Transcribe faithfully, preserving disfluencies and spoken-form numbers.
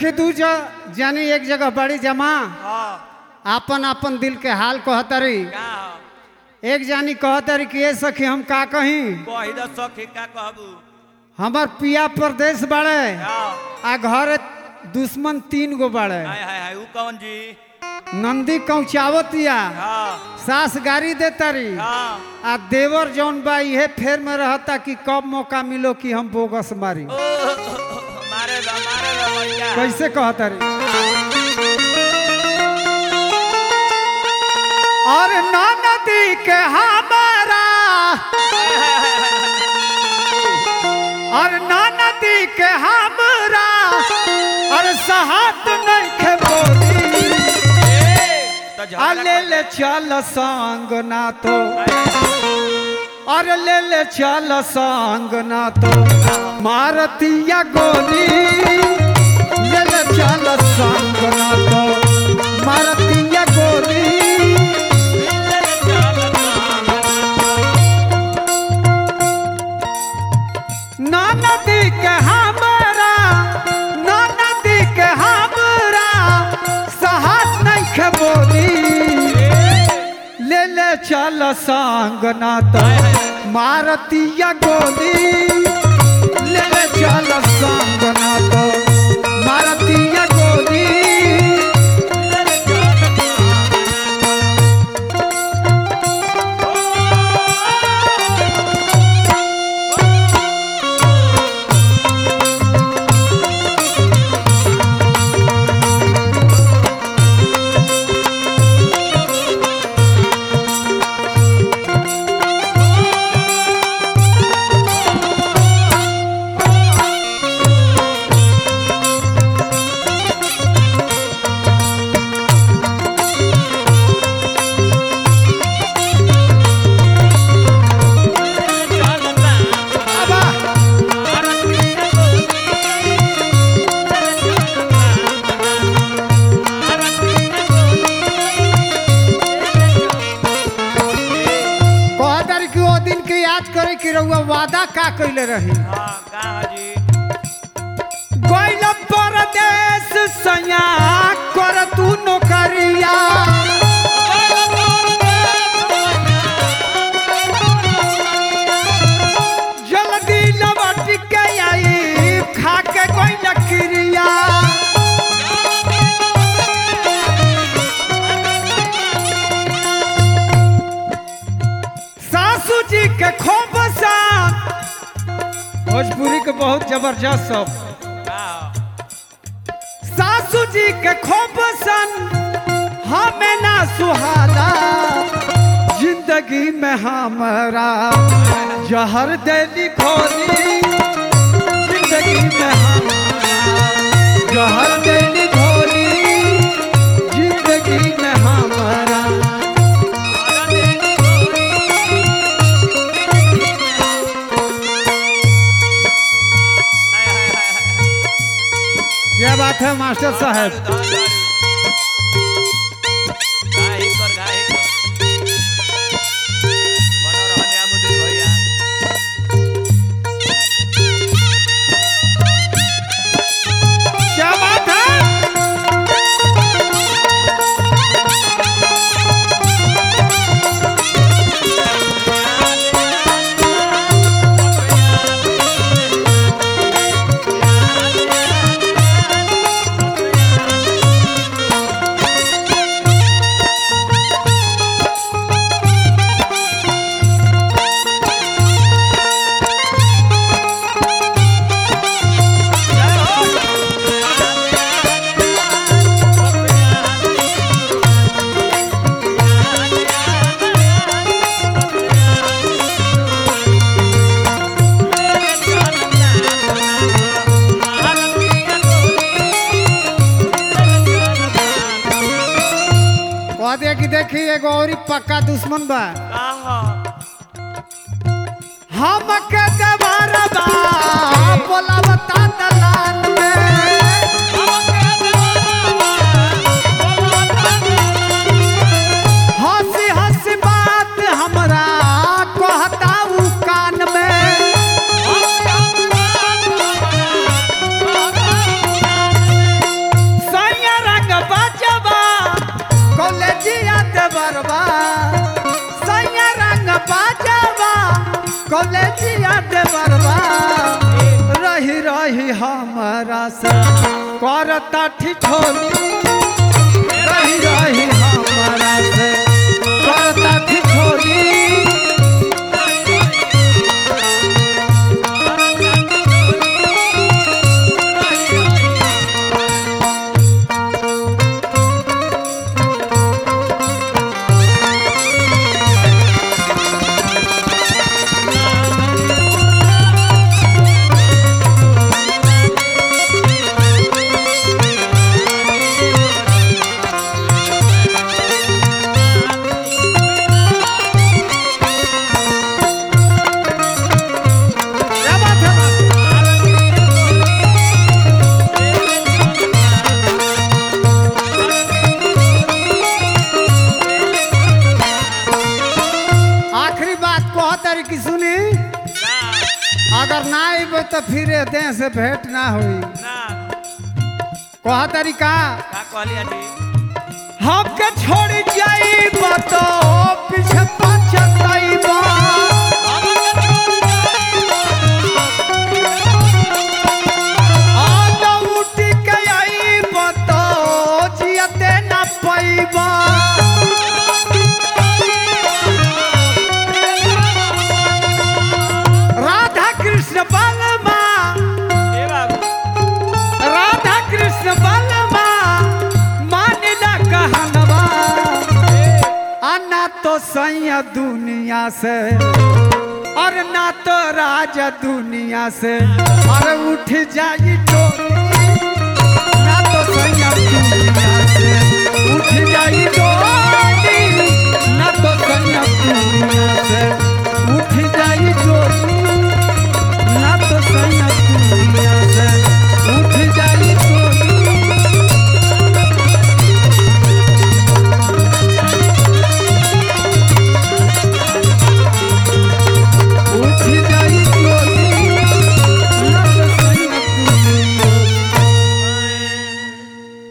देखी तू जो जानी एक जगह बड़ी जमा हाँ आपन आपन दिल के हाल कहतरी का एक जानी कहतरी कि ए सखी हम का कहीं कही दो सखी का कहबू हमार पिया परदेश बाड़े हाँ आ घर दुश्मन तीन गो बाड़े हाय हाय हाय ऊ कौन जी नंदी कौचावतिया हाँ सास गाड़ी देतारी हाँ आ देवर जौन बा इहे फेर में रहता कि कब मौका मिलो कि हम बोगस मारी ओ मारे दा मारे दा भैया कैसे कहतरी और नदी के हमारा और नदी के हमरा और सहात नहीं खे बोली तो आ झगड़ा ले ले चल संग ना तो और ले ले चल संग ना तो मारतिया गोली ले ले चल संग ना तो मारतिया गोली ना नदी के हमरा ना नदी के हमरा साहस नहीं खे बोली ले ले चल संग ना तो मारतिया गोली ले ले चल संग ना तो मारतिया गोली कि रउआ वादा का कइले रही हाँ का जी गइल परदेश सया कर तू नौकरिया जल्दी लौट के आई खा के गइल क्रिया सासू जी के खूब भोजपुरी के बहुत जबरदस्त सब सासू जी के खूब सन हमें ना सुहाना जिंदगी में हमारा जहर देली खोली जिंदगी में हमारा जहर देली खोली जिंदगी में हमारा क्या बात है मास्टर साहब क्या बात है कि देखी एगो और पक्का दुश्मन बा हम के देवारा बा बोला बता दलान में हंसी हंसी बात हमरा कहता उ कान में से करता ठिठोली रही रही हमारा से करता ठिठोली की सुनी अगर ना आइब तो फिर देह से भेंट ना हुई ना कहा तरीका का कहलिया जी हमके छोड़ जाइब तो पीछे पछताइब आज उठ के आइब तो जियते ना पाइब कृष्ण बलमा ए बाबू राधा कृष्ण बलमा मानला कहनवा अन्ना तो सैया दुनिया से और ना तो राजा दुनिया से और उठ जाई